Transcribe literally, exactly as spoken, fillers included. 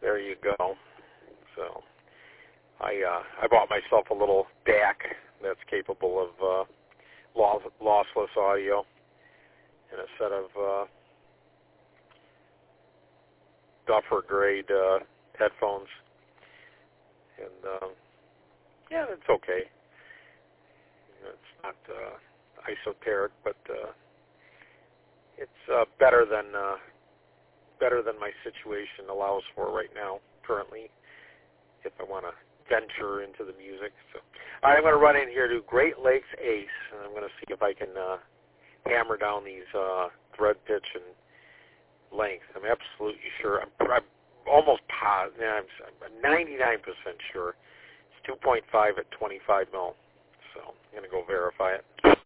There you go. So I uh, I bought myself a little D A C that's capable of uh, loss, lossless audio and a set of uh, Duffer grade uh, headphones. And um, yeah, it's okay. You know, it's not uh, esoteric, but uh, it's uh, better than uh, better than my situation allows for right now, currently, if I want to venture into the music. So, all right, I'm going to run in here to Great Lakes Ace, and I'm going to see if I can uh, hammer down these uh, thread pitch and length. I'm absolutely sure. I'm, I'm almost positive. I'm ninety-nine percent sure. It's two point five at twenty-five mil. So I'm going to go verify it.